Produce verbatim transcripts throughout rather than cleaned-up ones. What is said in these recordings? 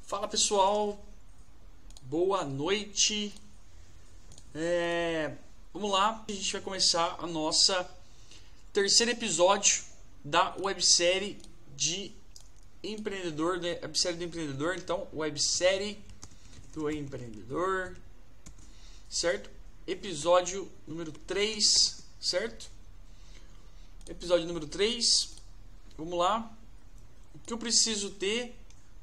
Fala pessoal, boa noite. É, vamos lá, a gente vai começar a nossa terceiro episódio da websérie de empreendedor, né? Websérie do empreendedor, então websérie do empreendedor, certo? Episódio número três, certo? Episódio número três, vamos lá. O que eu preciso ter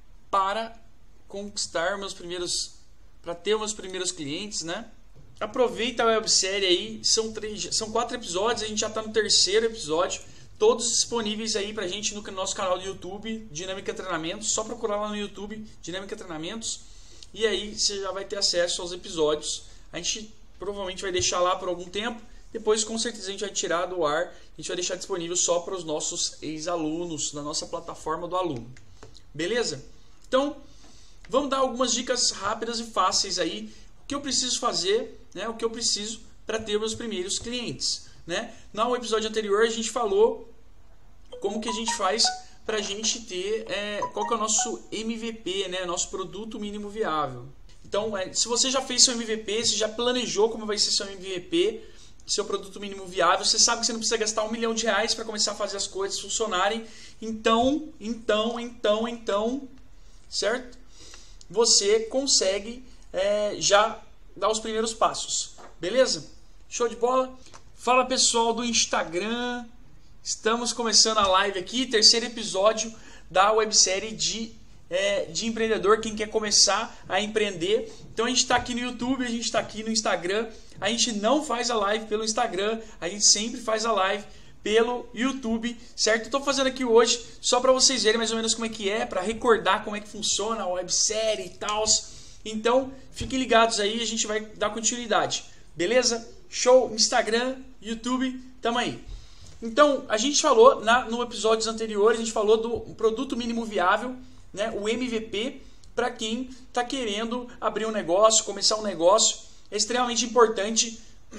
para conquistar meus primeiros, para ter meus primeiros clientes, né? Aproveita a websérie aí, são três, são quatro episódios, a gente já está no terceiro episódio, todos disponíveis aí pra gente no nosso canal do YouTube, Dinâmica Treinamentos, só procurar lá no YouTube, Dinâmica Treinamentos, e aí você já vai ter acesso aos episódios. A gente provavelmente vai deixar lá por algum tempo, depois com certeza a gente vai tirar do ar, a gente vai deixar disponível só para os nossos ex-alunos, na nossa plataforma do aluno. Beleza? Então, vamos dar algumas dicas rápidas e fáceis aí, o que eu preciso fazer, né, o que eu preciso para ter meus primeiros clientes, né? No episódio anterior a gente falou como que a gente faz para a gente ter, é, qual que é o nosso M V P, né, nosso produto mínimo viável. Então, é, se você já fez seu M V P, se já planejou como vai ser seu M V P, seu produto mínimo viável, você sabe que você não precisa gastar um milhão de reais para começar a fazer as coisas funcionarem, então, então, então, então, certo? Você consegue é, já dar os primeiros passos, beleza? Show de bola? Fala pessoal do Instagram, estamos começando a live aqui, terceiro episódio da websérie de, é, de empreendedor, quem quer começar a empreender. Então a gente está aqui no YouTube, a gente está aqui no Instagram, a gente não faz a live pelo Instagram, a gente sempre faz a live pelo YouTube, certo? Estou fazendo aqui hoje só para vocês verem mais ou menos como é que é, para recordar como é que funciona a websérie e tal. Então, fiquem ligados aí, a gente vai dar continuidade. Beleza? Show, Instagram, YouTube, tamo aí. Então, a gente falou na, no episódios anteriores, a gente falou do produto mínimo viável, né, o M V P, para quem está querendo abrir um negócio, começar um negócio. É extremamente importante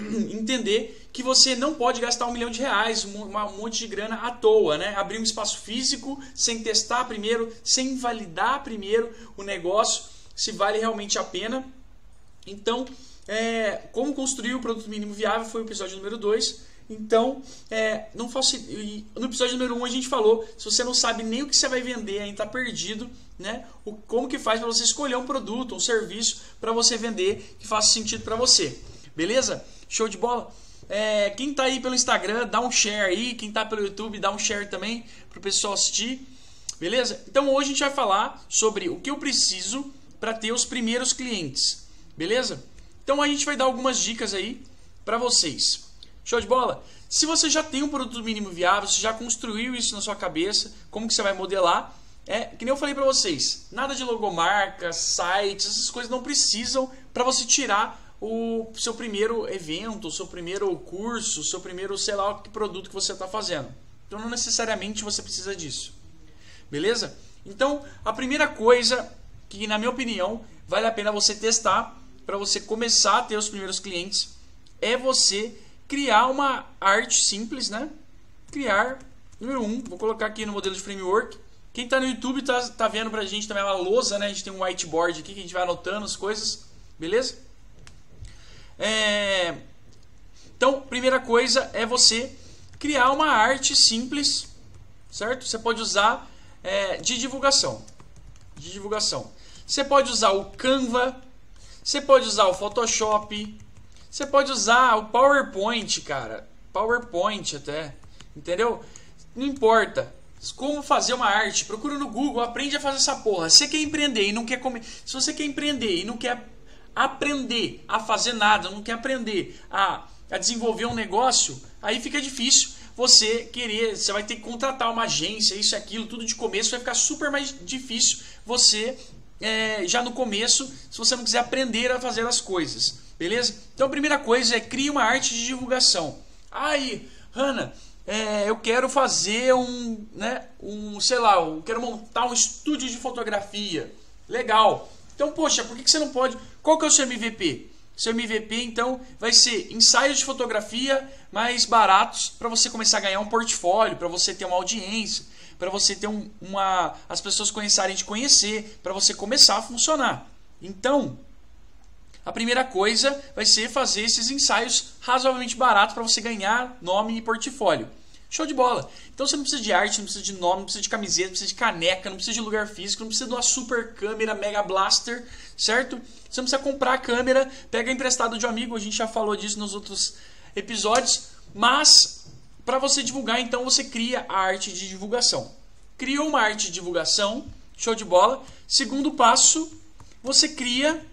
entender que você não pode gastar um milhão de reais, um, um monte de grana à toa, né? Abrir um espaço físico sem testar primeiro, sem validar primeiro o negócio, se vale realmente a pena. Então, é, como construir o produto mínimo viável foi o episódio número dois. Então, é, não faço, no episódio número um a gente falou, se você não sabe nem o que você vai vender, ainda está perdido, né? O, como que faz para você escolher um produto, um serviço para você vender que faça sentido para você. Beleza? Show de bola? É, quem está aí pelo Instagram, dá um share aí. Quem está pelo YouTube, dá um share também para o pessoal assistir. Beleza? Então hoje a gente vai falar sobre o que eu preciso para ter os primeiros clientes. Beleza? Então a gente vai dar algumas dicas aí para vocês. Show de bola? Se você já tem um produto mínimo viável, você já construiu isso na sua cabeça, como que você vai modelar? É, que nem eu falei para vocês, nada de logomarca, sites, essas coisas não precisam para você tirar o seu primeiro evento, o seu primeiro curso, o seu primeiro, sei lá, que produto que você está fazendo. Então não necessariamente você precisa disso. Beleza? Então a primeira coisa que, na minha opinião, vale a pena você testar para você começar a ter os primeiros clientes é você criar uma arte simples, né? Criar, número um, vou colocar aqui no modelo de framework. Quem está no YouTube está tá vendo pra gente também uma lousa, né? A gente tem um whiteboard aqui que a gente vai anotando as coisas, beleza? É... Então, primeira coisa é você criar uma arte simples, certo? Você pode usar é, de divulgação. De divulgação. Você pode usar o Canva, você pode usar o Photoshop, você pode usar o PowerPoint, cara. PowerPoint até, entendeu? Não importa. Como fazer uma arte, procura no Google, aprende a fazer essa porra. Se você quer empreender e não quer comer, se você quer empreender e não quer aprender a fazer nada, não quer aprender a, a desenvolver um negócio, aí fica difícil você querer, você vai ter que contratar uma agência, isso e aquilo, tudo de começo, vai ficar super mais difícil você, é, já no começo, se você não quiser aprender a fazer as coisas, beleza? Então a primeira coisa é criar uma arte de divulgação. Aí, Hanna, É, eu quero fazer um, né, um, sei lá, eu quero montar um estúdio de fotografia. Legal. Então, poxa, por que que você não pode... Qual que é o seu M V P? Seu M V P, então, vai ser ensaios de fotografia mais baratos para você começar a ganhar um portfólio, para você ter uma audiência, para você ter um, uma, as pessoas começarem a te conhecer, para você começar a funcionar. Então, a primeira coisa vai ser fazer esses ensaios razoavelmente baratos para você ganhar nome e portfólio. Show de bola! Então você não precisa de arte, não precisa de nome, não precisa de camiseta, não precisa de caneca, não precisa de lugar físico, não precisa de uma super câmera Mega Blaster, certo? Você não precisa comprar a câmera, pega emprestado de um amigo, a gente já falou disso nos outros episódios, mas para você divulgar, então você cria a arte de divulgação. Criou uma arte de divulgação, show de bola. Segundo passo, você cria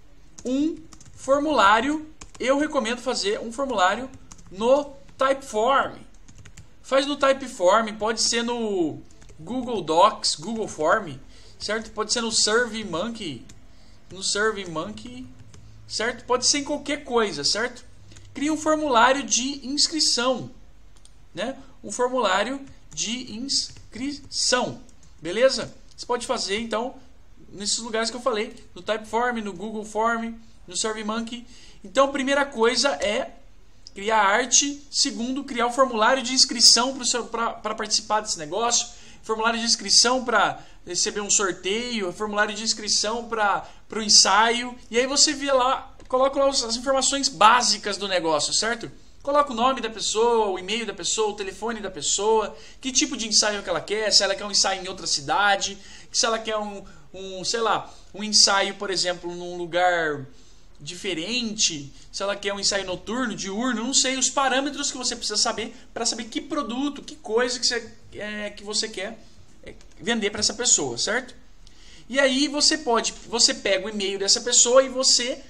um formulário. Eu recomendo fazer um formulário no Typeform. Faz no Typeform, pode ser no Google Docs, Google Form, certo? Pode ser no SurveyMonkey, no SurveyMonkey, certo? Pode ser em qualquer coisa, certo? Cria um formulário de inscrição, né? Um formulário de inscrição, beleza? Você pode fazer, então, nesses lugares que eu falei, no Typeform, no Google Form, no SurveyMonkey. Então, a primeira coisa é criar arte. Segundo, criar o formulário de inscrição para participar desse negócio. Formulário de inscrição para receber um sorteio. Formulário de inscrição para o ensaio. E aí você vê lá, coloca lá as informações básicas do negócio, certo? Coloca o nome da pessoa, o e-mail da pessoa, o telefone da pessoa, que tipo de ensaio que ela quer, se ela quer um ensaio em outra cidade, se ela quer um, um sei lá, um ensaio, por exemplo, num lugar diferente, se ela quer um ensaio noturno, diurno, não sei, os parâmetros que você precisa saber para saber que produto, que coisa que você, é, que você quer vender para essa pessoa, certo? E aí você pode, você pega o e-mail dessa pessoa e você,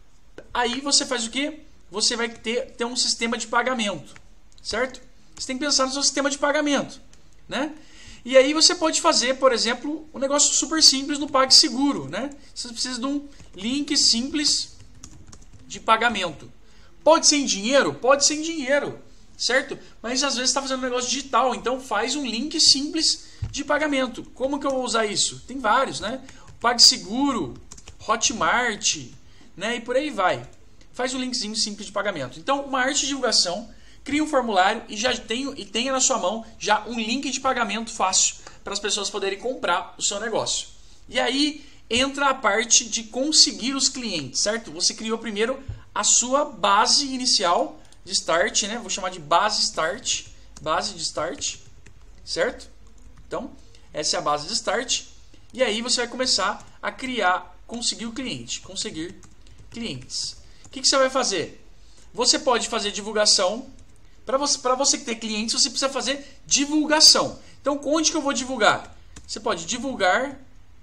aí você faz o quê? Você vai ter, ter um sistema de pagamento, certo? Você tem que pensar no seu sistema de pagamento, né? E aí você pode fazer, por exemplo, um negócio super simples no PagSeguro, né? Você precisa de um link simples de pagamento. Pode ser em dinheiro? Pode ser em dinheiro, certo? Mas às vezes está fazendo um negócio digital, então faz um link simples de pagamento. Como que eu vou usar isso? Tem vários, né? PagSeguro, Hotmart, né? E por aí vai. Faz um linkzinho simples de pagamento. Então, uma arte de divulgação, cria um formulário e já tenha, e tenha na sua mão já um link de pagamento fácil para as pessoas poderem comprar o seu negócio. E aí entra a parte de conseguir os clientes, certo? Você criou primeiro a sua base inicial de start, né? Vou chamar de base start, base de start, certo? Então, essa é a base de start. E aí você vai começar a criar, conseguir o cliente, conseguir clientes. O que, que você vai fazer? Você pode fazer divulgação. Para você, para você ter clientes, você precisa fazer divulgação. Então, onde que eu vou divulgar? Você pode divulgar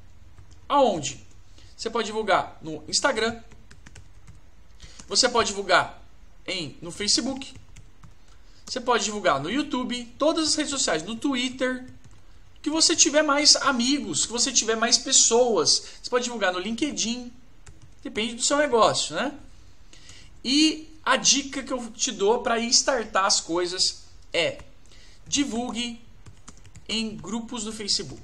aonde? Você pode divulgar no Instagram. Você pode divulgar em, no Facebook. Você pode divulgar no YouTube. Todas as redes sociais. No Twitter. Que você tiver mais amigos. Que você tiver mais pessoas. Você pode divulgar no LinkedIn. Depende do seu negócio, né? E a dica que eu te dou para startar as coisas é: divulgue em grupos do Facebook.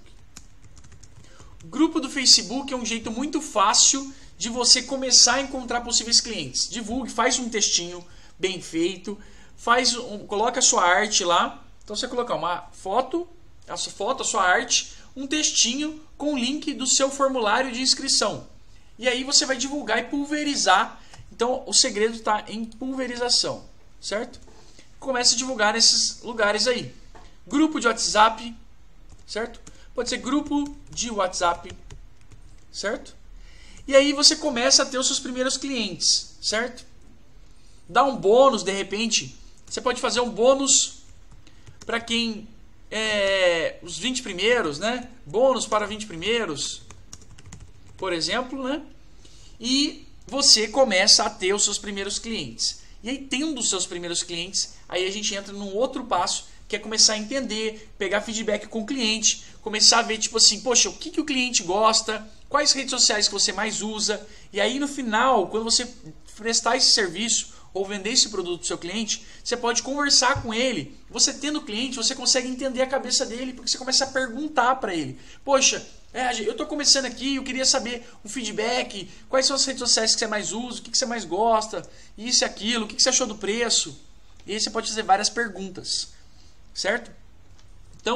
Grupo do Facebook é um jeito muito fácil de você começar a encontrar possíveis clientes. Divulgue, faz um textinho bem feito, faz um, coloca a sua arte lá. Então você colocar uma foto, a sua foto, a sua arte, um textinho com o link do seu formulário de inscrição. E aí você vai divulgar e pulverizar. Então, o segredo está em pulverização, certo? Comece a divulgar nesses lugares aí. Grupo de WhatsApp, certo? Pode ser grupo de WhatsApp, certo? E aí você começa a ter os seus primeiros clientes, certo? Dá um bônus, de repente. Você pode fazer um bônus para quem... É, os vinte primeiros, né? Bônus para vinte primeiros, por exemplo, né? E você começa a ter os seus primeiros clientes. E aí, tendo os seus primeiros clientes, aí a gente entra num outro passo, que é começar a entender, pegar feedback com o cliente, começar a ver, tipo assim, poxa, o que, que o cliente gosta, quais redes sociais que você mais usa. E aí, no final, quando você prestar esse serviço ou vender esse produto para o seu cliente, você pode conversar com ele. Você tendo cliente, você consegue entender a cabeça dele, porque você começa a perguntar para ele. Poxa, É, eu estou começando aqui, eu queria saber um feedback, quais são as redes sociais que você mais usa, o que, que você mais gosta, isso e aquilo, o que, que você achou do preço. E aí você pode fazer várias perguntas, certo? Então,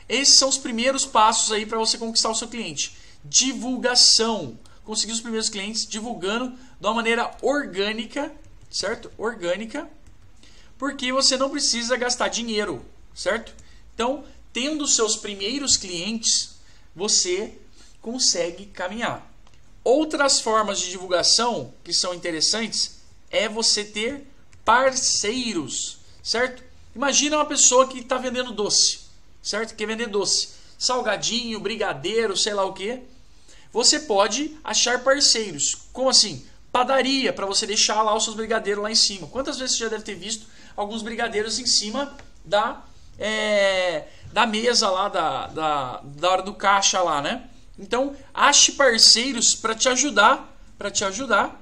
esses são os primeiros passos aí para você conquistar o seu cliente. Divulgação. Conseguir os primeiros clientes divulgando de uma maneira orgânica, certo? Orgânica, porque você não precisa gastar dinheiro, certo? Então, tendo os seus primeiros clientes, você consegue caminhar. Outras formas de divulgação que são interessantes é você ter parceiros, certo? Imagina uma pessoa que está vendendo doce, certo? Quer vender doce, salgadinho, brigadeiro, sei lá o que. Você pode achar parceiros. Como assim? Padaria, para você deixar lá os seus brigadeiros lá em cima. Quantas vezes você já deve ter visto alguns brigadeiros em cima da, é, da mesa lá, da, da, da hora do caixa lá, né? Então, ache parceiros para te ajudar, para te ajudar,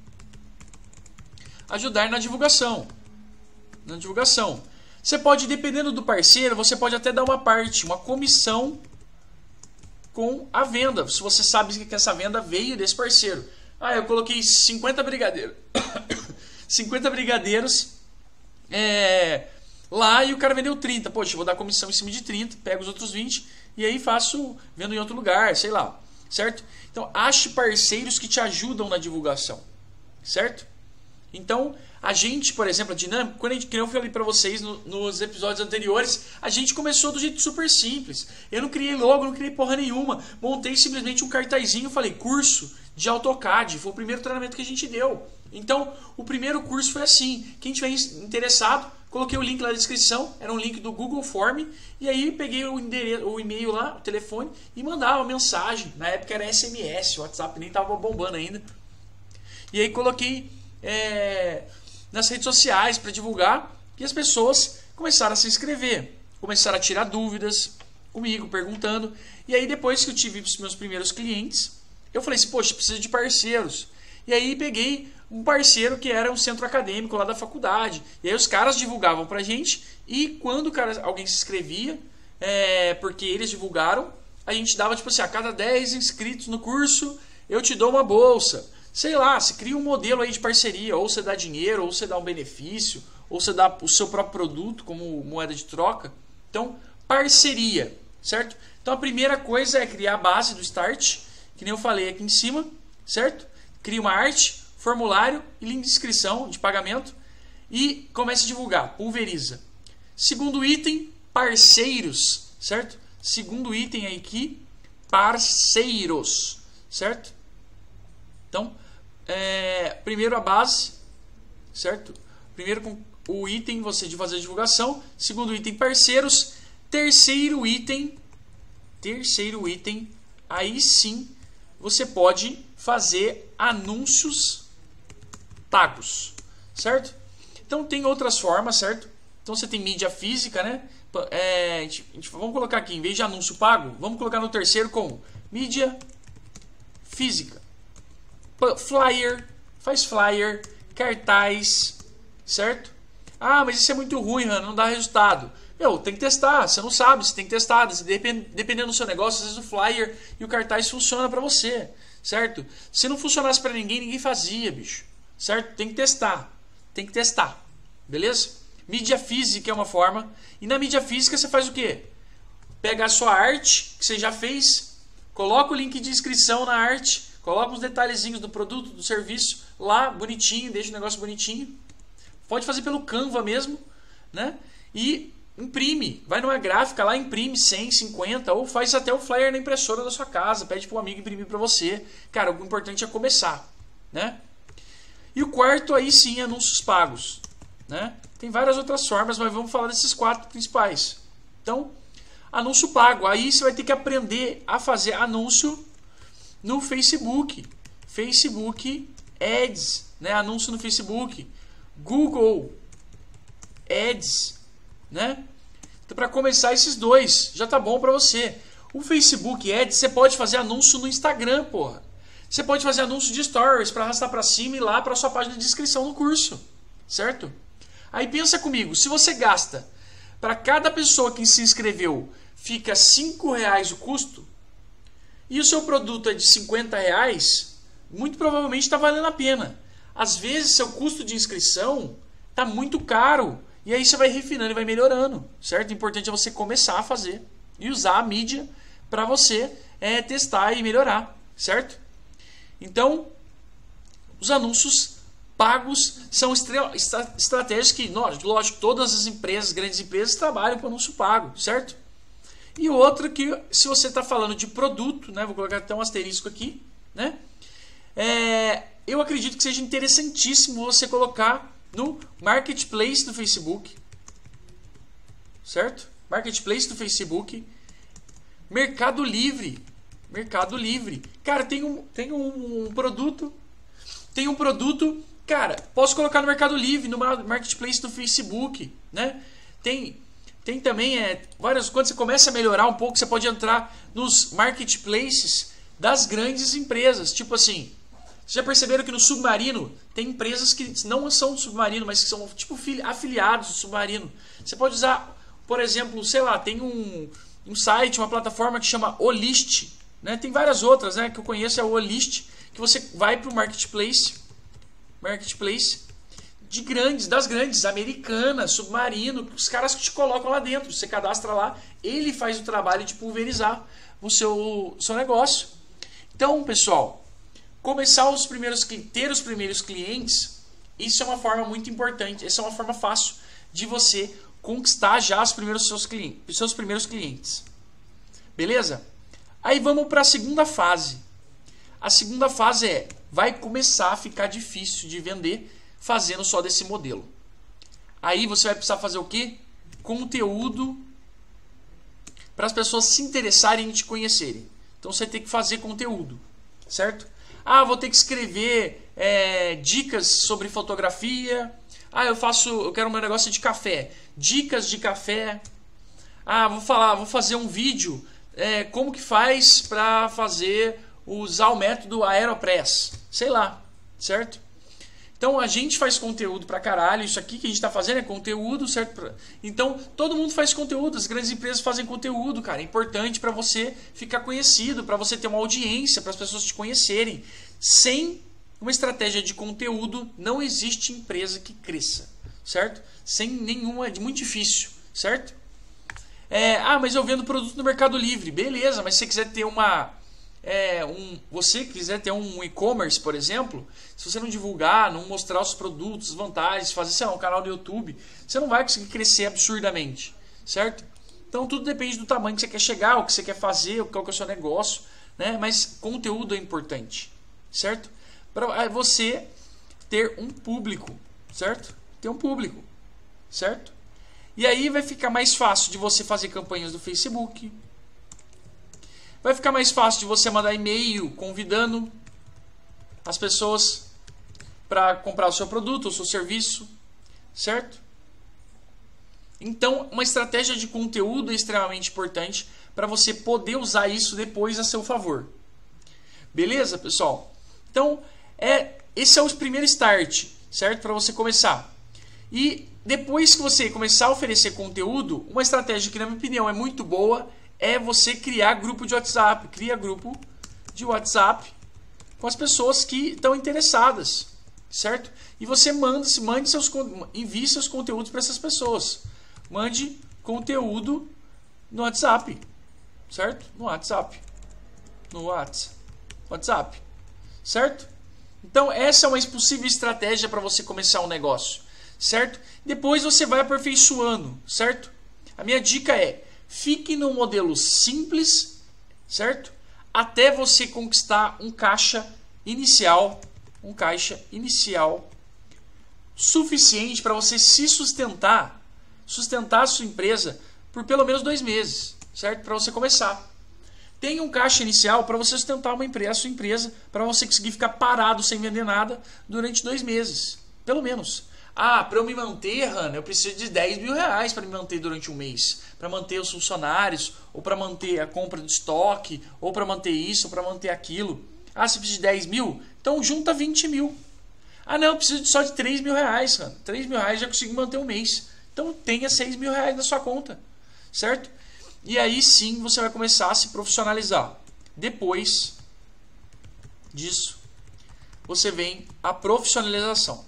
ajudar na divulgação. Na divulgação. Você pode, dependendo do parceiro, você pode até dar uma parte, uma comissão com a venda. Se você sabe que essa venda veio desse parceiro. Ah, eu coloquei cinquenta brigadeiros. cinquenta brigadeiros é, lá e o cara vendeu trinta. Poxa, eu vou dar comissão em cima de trinta, pego os outros vinte e aí faço, vendo em outro lugar, sei lá. Certo? Então, ache parceiros que te ajudam na divulgação. Certo? Então, a gente, por exemplo, a dinâmica, quando a gente, que eu falei para vocês no, nos episódios anteriores, a gente começou do jeito super simples. Eu não criei logo, não criei porra nenhuma. Montei simplesmente um cartazinho, falei, curso de AutoCAD. Foi o primeiro treinamento que a gente deu. Então, o primeiro curso foi assim. Quem tiver interessado, coloquei o link lá na descrição. Era um link do Google Form. E aí, peguei o, endereço, o e-mail lá, o telefone, e mandava mensagem. Na época era S M S, o WhatsApp nem estava bombando ainda. E aí, coloquei... É, nas redes sociais para divulgar, e as pessoas começaram a se inscrever, começaram a tirar dúvidas comigo, perguntando. E aí depois que eu tive os meus primeiros clientes, eu falei assim, poxa, preciso de parceiros. E aí peguei um parceiro que era um centro acadêmico lá da faculdade. E aí os caras divulgavam pra gente, e quando o cara, alguém se inscrevia, é, porque eles divulgaram, a gente dava tipo assim, a cada dez inscritos no curso, eu te dou uma bolsa. Sei lá, você cria um modelo aí de parceria, ou você dá dinheiro, ou você dá um benefício, ou você dá o seu próprio produto como moeda de troca. Então, parceria, certo? Então, a primeira coisa é criar a base do Start, que nem eu falei aqui em cima, certo? Cria uma arte, formulário e link de inscrição, de pagamento, e comece a divulgar, pulveriza. Segundo item, parceiros, certo? Segundo item aqui, parceiros, certo? Então, É, primeiro a base, certo? Primeiro com o item você de fazer a divulgação, segundo item parceiros, terceiro item, terceiro item, aí sim você pode fazer anúncios pagos, certo? Então tem outras formas, certo? Então você tem mídia física, né? É, a gente, a gente, vamos colocar aqui, em vez de anúncio pago, vamos colocar no terceiro como mídia física. Flyer, faz flyer, cartaz, certo? Ah, mas isso é muito ruim, não dá resultado. Meu, tem que testar, você não sabe, você tem que testar. Dependendo do seu negócio, às vezes o flyer e o cartaz funciona para você, certo? Se não funcionasse para ninguém, ninguém fazia, bicho, certo? Tem que testar, tem que testar, beleza? Mídia física é uma forma, e na mídia física você faz o quê? Pega a sua arte, que você já fez, coloca o link de inscrição na arte, coloca os detalhezinhos do produto, do serviço lá, bonitinho, deixa o negócio bonitinho. Pode fazer pelo Canva mesmo, né? E imprime, vai numa gráfica lá, imprime cem, cinquenta, ou faz até o flyer na impressora da sua casa, pede para um amigo imprimir para você. Cara, o importante é começar, né? E o quarto aí sim, anúncios pagos, né? Tem várias outras formas, mas vamos falar desses quatro principais. Então, anúncio pago, aí você vai ter que aprender a fazer anúncio no Facebook, Facebook Ads, né? Anúncio no Facebook, Google Ads, né? Então, para começar esses dois, já tá bom para você. O Facebook Ads, você pode fazer anúncio no Instagram, porra. Você pode fazer anúncio de stories para arrastar para cima e lá para sua página de inscrição no curso, certo? Aí pensa comigo, se você gasta para cada pessoa que se inscreveu fica cinco reais o custo, e o seu produto é de cinquenta reais, muito provavelmente está valendo a pena. Às vezes, seu custo de inscrição está muito caro. E aí você vai refinando e vai melhorando, certo? O importante é você começar a fazer, e usar a mídia para você é, testar e melhorar, certo? Então, os anúncios pagos são estra estratégias que, lógico, todas as empresas, grandes empresas, trabalham com anúncio pago, certo? E outra que, se você está falando de produto, né, vou colocar até um asterisco aqui, né, é, eu acredito que seja interessantíssimo você colocar no Marketplace do Facebook, certo? Marketplace do Facebook, Mercado Livre, Mercado Livre. Cara, tem um, tem um, um produto, tem um produto, cara, posso colocar no Mercado Livre, no Marketplace do Facebook, né? Tem, tem também é, várias, quando você começa a melhorar um pouco, você pode entrar nos marketplaces das grandes empresas, tipo assim, vocês já perceberam que no Submarino tem empresas que não são do Submarino, mas que são tipo afiliados do Submarino. Você pode usar, por exemplo, sei lá, tem um, um site, uma plataforma que chama Olist, né? Tem várias outras, né, que eu conheço, é o Olist, que você vai para o Marketplace, Marketplace de grandes, das grandes, Americanas, Submarino, os caras que te colocam lá dentro, você cadastra lá, ele faz o trabalho de pulverizar o seu, seu negócio. Então, pessoal, começar os primeiros, ter os primeiros clientes, isso é uma forma muito importante, essa é uma forma fácil de você conquistar já os primeiros seus clientes, os seus primeiros clientes. Beleza? Aí vamos para a segunda fase. A segunda fase é, vai começar a ficar difícil de vender fazendo só desse modelo. Aí você vai precisar fazer o quê? Conteúdo para as pessoas se interessarem em te conhecerem. Então você tem que fazer conteúdo, certo? Ah, vou ter que escrever é, dicas sobre fotografia. Ah, eu faço, eu quero um negócio de café. Dicas de café. Ah, vou falar, vou fazer um vídeo. É, como que faz para fazer, usar o método Aeropress? Sei lá, certo? Então a gente faz conteúdo pra caralho. Isso aqui que a gente tá fazendo é conteúdo, certo? Então todo mundo faz conteúdo. As grandes empresas fazem conteúdo, cara. É importante para você ficar conhecido, para você ter uma audiência, para as pessoas te conhecerem. Sem uma estratégia de conteúdo não existe empresa que cresça, certo? Sem nenhuma, é muito difícil, certo? É, ah, mas eu vendo produto no Mercado Livre, beleza? Mas se você quiser ter uma É, um, você quiser ter um e-commerce, por exemplo, se você não divulgar, não mostrar os produtos, as vantagens, fazer sei lá, um canal no YouTube, você não vai conseguir crescer absurdamente, certo? Então tudo depende do tamanho que você quer chegar, o que você quer fazer, qual que é o seu negócio, né? Mas conteúdo é importante, certo? Para você ter um público, certo? Ter um público, certo? E aí vai ficar mais fácil de você fazer campanhas do Facebook. Vai ficar mais fácil de você mandar e-mail convidando as pessoas para comprar o seu produto, o seu serviço, certo? Então, uma estratégia de conteúdo é extremamente importante para você poder usar isso depois a seu favor. Beleza, pessoal? Então, é, esse é o primeiro start, certo? Para você começar. E depois que você começar a oferecer conteúdo, uma estratégia que, na minha opinião, é muito boa é você criar grupo de WhatsApp. Cria grupo de WhatsApp com as pessoas que estão interessadas, certo? E você manda, mande seus, envie seus conteúdos para essas pessoas. Mande conteúdo no WhatsApp, certo? No WhatsApp. No WhatsApp. WhatsApp, certo? Então essa é uma possível estratégia para você começar um negócio, certo? Depois você vai aperfeiçoando, certo? A minha dica é: fique no modelo simples, certo? Até você conquistar um caixa inicial, um caixa inicial suficiente para você se sustentar, sustentar a sua empresa por pelo menos dois meses, certo? Para você começar. Tenha um caixa inicial para você sustentar uma empresa, a sua empresa, para você conseguir ficar parado sem vender nada durante dois meses, pelo menos. Ah, para eu me manter, Hanna, eu preciso de dez mil reais para me manter durante um mês. Para manter os funcionários, ou para manter a compra de estoque, ou para manter isso, ou para manter aquilo. Ah, você precisa de dez mil? Então junta vinte mil. Ah, não, eu preciso só de três mil reais, Hanna. três mil reais já consigo manter um mês. Então tenha seis mil reais na sua conta, certo? E aí sim você vai começar a se profissionalizar. Depois disso, você vem a profissionalização.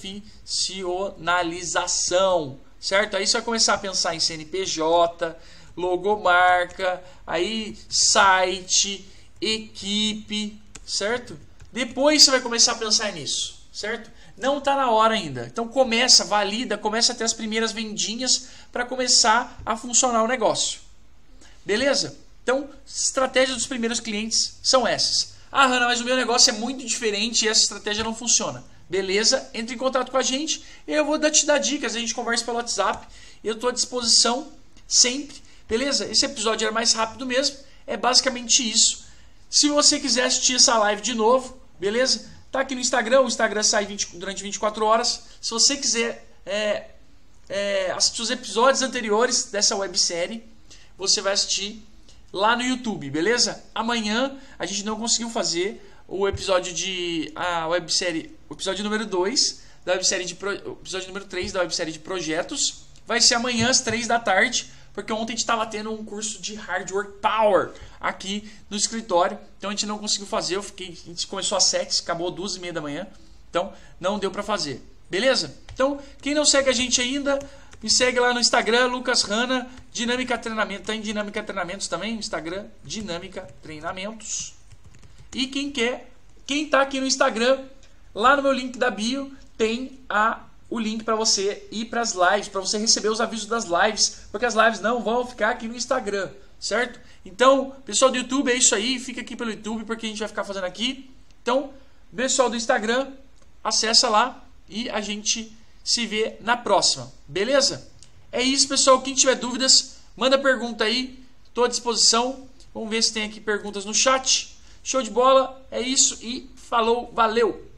Profissionalização, certo? Aí você vai começar a pensar em C N P J, logomarca, aí site, equipe, certo? Depois você vai começar a pensar nisso, certo? Não está na hora ainda. Então começa, valida, começa a ter as primeiras vendinhas para começar a funcionar o negócio. Beleza? Então, estratégias dos primeiros clientes são essas. Ah, Hanna, mas o meu negócio é muito diferente e essa estratégia não funciona. Beleza? Entre em contato com a gente. Eu vou te dar dicas, a gente conversa pelo WhatsApp. Eu estou à disposição sempre. Beleza? Esse episódio era mais rápido mesmo. É basicamente isso. Se você quiser assistir essa live de novo, beleza? Tá aqui no Instagram. O Instagram sai vinte, durante vinte e quatro horas. Se você quiser é, é, assistir os episódios anteriores dessa websérie, você vai assistir lá no YouTube, beleza? Amanhã a gente não conseguiu fazer o episódio de a websérie, o episódio número dois da websérie de pro, o episódio número três da websérie de projetos. Vai ser amanhã às três da tarde, porque ontem a gente estava tendo um curso de Hard Work Power aqui no escritório. Então a gente não conseguiu fazer, eu fiquei, a gente começou às sete, acabou às duas e meia da manhã. Então não deu para fazer. Beleza? Então, quem não segue a gente ainda, me segue lá no Instagram, Lucas Hanna, Dinâmica Treinamento. Tá em Dinâmica Treinamentos também, no Instagram, Dinâmica Treinamentos. E quem quer, quem tá aqui no Instagram, lá no meu link da bio, tem a, o link para você ir para as lives, para você receber os avisos das lives, porque as lives não vão ficar aqui no Instagram, certo? Então, pessoal do YouTube, é isso aí, fica aqui pelo YouTube, porque a gente vai ficar fazendo aqui. Então, pessoal do Instagram, acessa lá e a gente se vê na próxima, beleza? É isso, pessoal. Quem tiver dúvidas, manda pergunta aí, estou à disposição. Vamos ver se tem aqui perguntas no chat. Show de bola, é isso e falou, valeu!